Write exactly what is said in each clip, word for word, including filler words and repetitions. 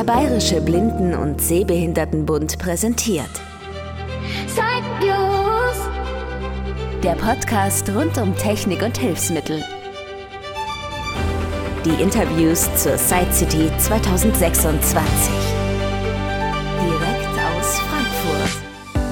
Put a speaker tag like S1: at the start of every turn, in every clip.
S1: Der Bayerische Blinden- und Sehbehindertenbund präsentiert Zeitnews, der Podcast rund um Technik und Hilfsmittel. Die Interviews zur Sight City zwanzig sechsundzwanzig. Direkt aus Frankfurt.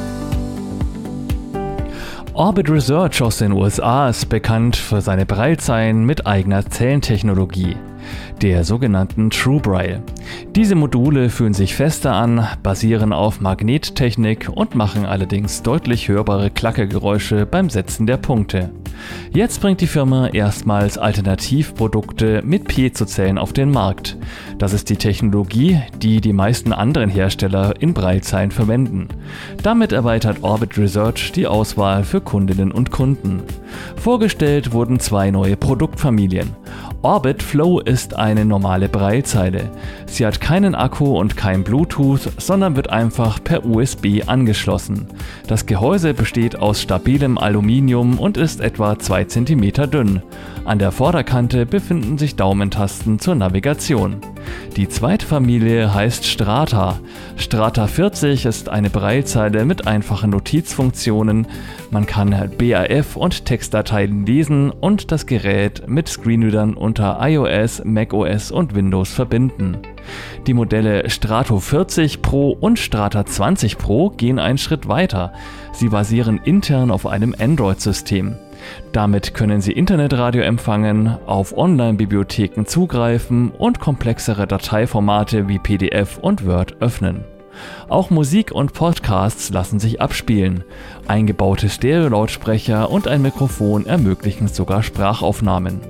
S2: Orbit Research aus den U S A ist bekannt für seine Braillezeilen mit eigener Zellentechnologie, der sogenannten True Braille. Diese Module fühlen sich fester an, basieren auf Magnettechnik und machen allerdings deutlich hörbare Klackergeräusche beim Setzen der Punkte. Jetzt bringt die Firma erstmals Alternativprodukte mit Piezozellen auf den Markt. Das ist die Technologie, die die meisten anderen Hersteller in Braillezeilen verwenden. Damit erweitert Orbit Research die Auswahl für Kundinnen und Kunden. Vorgestellt wurden zwei neue Produktfamilien. Orbit Flow ist eine normale Braillezeile. Sie hat keinen Akku und kein Bluetooth, sondern wird einfach per U S B angeschlossen. Das Gehäuse besteht aus stabilem Aluminium und ist etwa zwei Zentimeter dünn. An der Vorderkante befinden sich Daumentasten zur Navigation. Die zweite Familie heißt Strata. Strata vierzig ist eine Braillezeile mit einfachen Notizfunktionen. Man kann B A F und Textdateien lesen und das Gerät mit Screenreadern unter iOS, macOS und Windows verbinden. Die Modelle Strato vierzig Pro und Strata zwanzig Pro gehen einen Schritt weiter. Sie basieren intern auf einem Android-System. Damit können Sie Internetradio empfangen, auf Online-Bibliotheken zugreifen und komplexere Dateiformate wie P D F und Word öffnen. Auch Musik und Podcasts lassen sich abspielen. Eingebaute Stereo-Lautsprecher und ein Mikrofon ermöglichen sogar Sprachaufnahmen.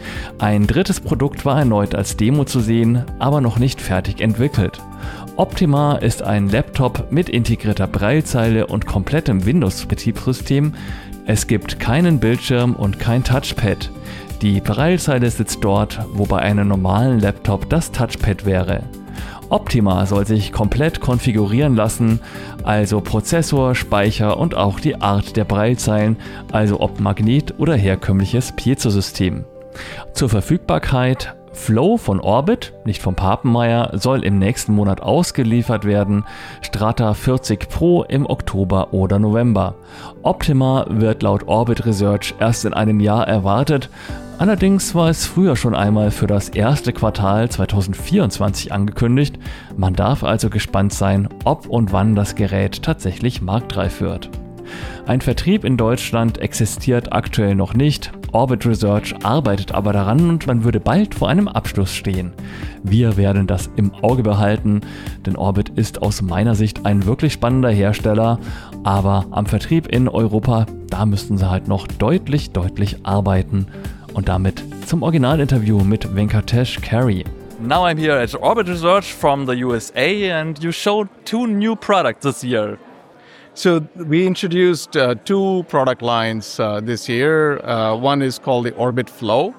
S2: Ein drittes Produkt war erneut als Demo zu sehen, aber noch nicht fertig entwickelt. Optima ist ein Laptop mit integrierter Braillezeile und komplettem Windows-Betriebssystem. Es gibt keinen Bildschirm und kein Touchpad. Die Braillezeile sitzt dort, wo bei einem normalen Laptop das Touchpad wäre. Optima soll sich komplett konfigurieren lassen, also Prozessor, Speicher und auch die Art der Braillezeilen, also ob Magnet- oder herkömmliches Piezosystem. Zur Verfügbarkeit: Flow von Orbit, nicht vom Papenmeier, soll im nächsten Monat ausgeliefert werden, Strata vierzig Pro im Oktober oder November. Optima wird laut Orbit Research erst in einem Jahr erwartet, allerdings war es früher schon einmal für das erste Quartal zwanzig vierundzwanzig angekündigt. Man darf also gespannt sein, ob und wann das Gerät tatsächlich marktreif wird. Ein Vertrieb in Deutschland existiert aktuell noch nicht. Orbit Research arbeitet aber daran und man würde bald vor einem Abschluss stehen. Wir werden das im Auge behalten, denn Orbit ist aus meiner Sicht ein wirklich spannender Hersteller, aber am Vertrieb in Europa, da müssten sie halt noch deutlich, deutlich arbeiten. Und damit zum Originalinterview mit Venkatesh Carey.
S3: Now I'm here at Orbit Research from the U S A and you showed two new products this year.
S4: So we introduced uh, two product lines uh, this year. Uh, one is called the Orbit Flow,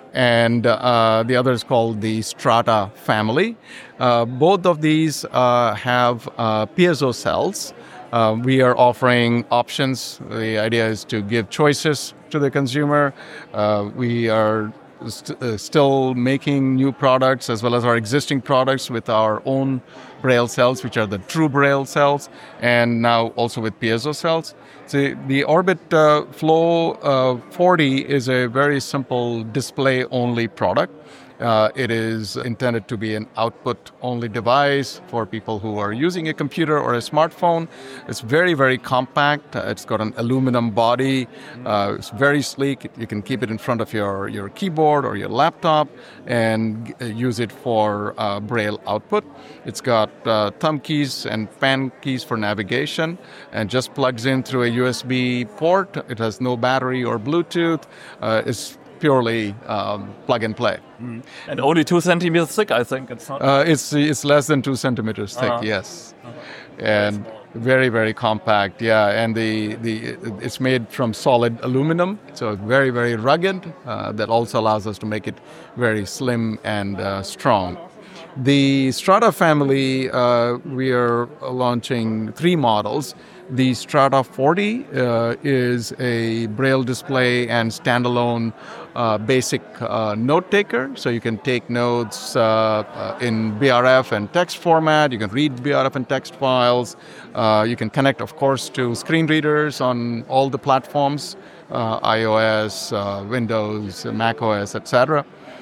S4: and uh, the other is called the Strata family. Uh, both of these uh, have uh, piezo cells. Uh, we are offering options. The idea is to give choices to the consumer. Uh, we are st- uh, still making new products as well as our existing products with our own Braille cells, which are the True Braille cells, and now also with piezo cells. So the Orbit uh, Flow uh, forty is a very simple display-only product. Uh, it is intended to be an output-only device for people who are using a computer or a smartphone. It's very, very compact. Uh, it's got an aluminum body. Uh, it's very sleek. You can keep it in front of your, your keyboard or your laptop and uh, use it for uh, Braille output. It's got uh, thumb keys and fan keys for navigation and just plugs in through a U S B port. It has no battery or Bluetooth. Uh, it's purely um, plug and play.
S3: Mm. And only two centimeters thick, I think. It's not.
S4: Uh, it's it's less than two centimeters thick. Uh-huh. Yes, uh-huh. And very very compact. Yeah, and the the it's made from solid aluminum, so very very rugged. Uh, that also allows us to make it very slim and uh, strong. The Strata family, uh, we are launching three models. The Strata forty uh, is a Braille display and standalone uh, basic uh, note taker. So you can take notes uh, uh, in B R F and text format. You can read B R F and text files. Uh, you can connect, of course, to screen readers on all the platforms, uh, iOS, uh, Windows, Mac O S, et cetera.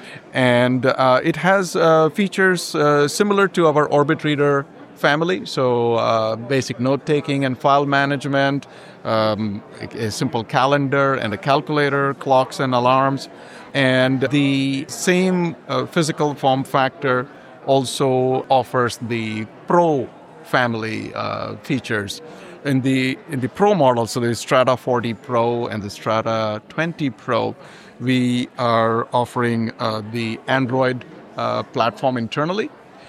S4: And uh, it has uh, features uh, similar to our Orbit Reader family, so uh, basic note-taking and file management, um, a, a simple calendar and a calculator, clocks and alarms, and the same uh, physical form factor also offers the Pro family uh, features. In the in the Pro model, so the Strata forty Pro and the Strata twenty Pro, we are offering uh, the Android uh, platform internally.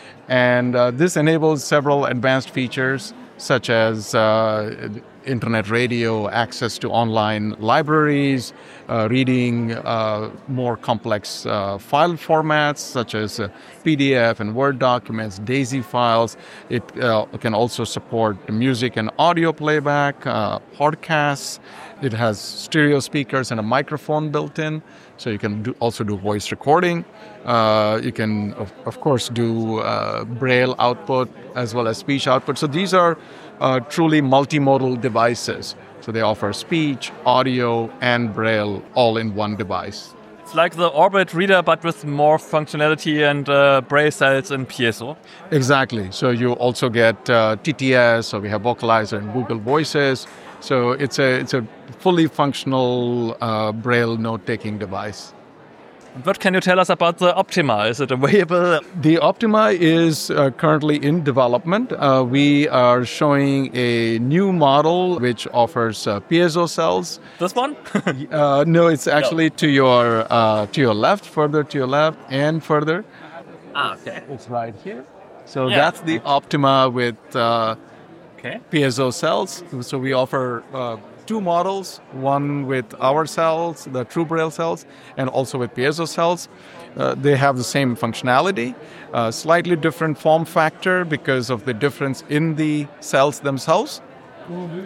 S4: And uh, this enables several advanced features such as uh, internet radio, access to online libraries, uh, reading uh, more complex uh, file formats such as uh, P D F and Word documents, DAISY files. It uh, can also support music and audio playback, uh, podcasts. It has stereo speakers and a microphone built in, so you can do, also do voice recording. Uh, you can, of, of course, do uh, Braille output as well as speech output. So these are uh, truly multimodal devices. So they offer speech, audio, and Braille all in one device.
S3: It's like the Orbit Reader, but with more functionality and uh, Braille cells and piezo.
S4: Exactly. So you also get uh, T T S, so we have Vocalizer and Google Voices. So it's a it's a fully functional uh, Braille note-taking device.
S3: What can you tell us about the Optima? Is it available?
S4: The Optima is uh, currently in development. Uh, we are showing a new model which offers uh, piezo cells.
S3: This one?
S4: uh, no, it's actually no. to your uh, to your left, further to your left, and further.
S3: Ah, okay.
S4: It's right here. So
S3: yeah.
S4: That's the Optima with uh,
S3: okay.
S4: piezo cells. So we offer uh, two models, one with our cells, the True Braille cells, and also with piezo cells. Uh, they have the same functionality, uh, slightly different form factor because of the difference in the cells themselves. Mm-hmm.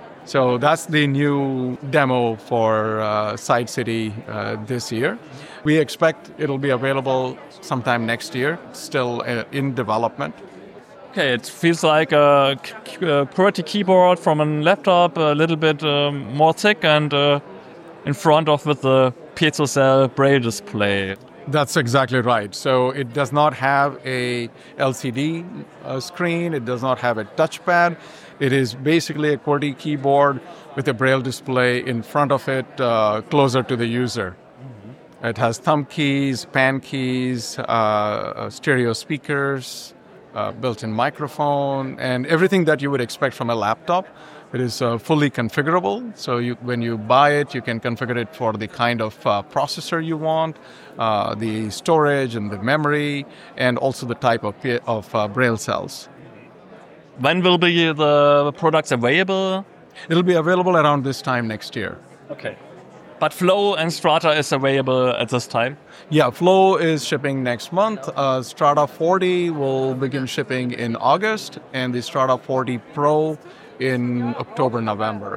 S4: So that's the new demo for uh, Side City uh, this year. We expect it'll be available sometime next year, still uh, in development.
S3: Okay, it feels like a QWERTY keyboard from a laptop, a little bit um, more thick and uh, in front of with the piezo cell Braille display.
S4: That's exactly right. So it does not have a L C D uh, screen. It does not have a touchpad. It is basically a QWERTY keyboard with a Braille display in front of it, uh, closer to the user. Mm-hmm. It has thumb keys, pan keys, uh, stereo speakers, Uh, built-in microphone, and everything that you would expect from a laptop. It is uh, fully configurable, so you, when you buy it, you can configure it for the kind of uh, processor you want, uh, the storage and the memory, and also the type of, of uh, Braille cells.
S3: When will be the products available?
S4: It'll be available around this time next year.
S3: Okay. But Flow and Strata is available at this time?
S4: Yeah, Flow is shipping next month. Uh, Strata forty will begin shipping in August, and the Strata forty Pro in October, November.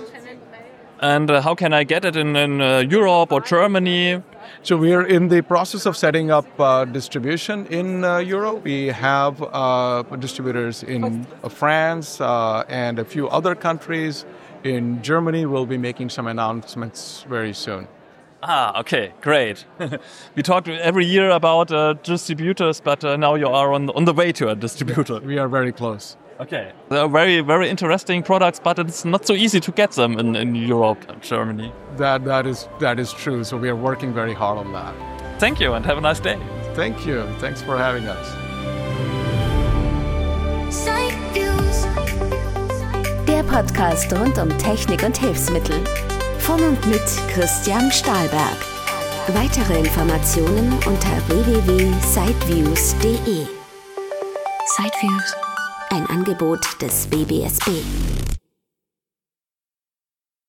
S3: And uh, how can I get it in, in uh, Europe or Germany?
S4: So we are in the process of setting up uh, distribution in uh, Europe. We have uh, distributors in uh, France uh, and a few other countries. In Germany, we'll be making some announcements very soon.
S3: Ah, okay, great. We talk every year about uh, distributors, but uh, now you are on, on the way to a distributor.
S4: We are very close.
S3: Okay. They are very, very interesting products, but it's not so easy to get them in, in Europe and Germany.
S4: That, that is, that is true, so we are working very hard on that.
S3: Thank you and have a nice day.
S4: Thank you. Thanks for having us.
S1: Der Podcast rund um Technik und Hilfsmittel. Von und mit Christian Stahlberg. Weitere Informationen unter w w w punkt sideviews punkt de. Sideviews, ein Angebot des B B S B.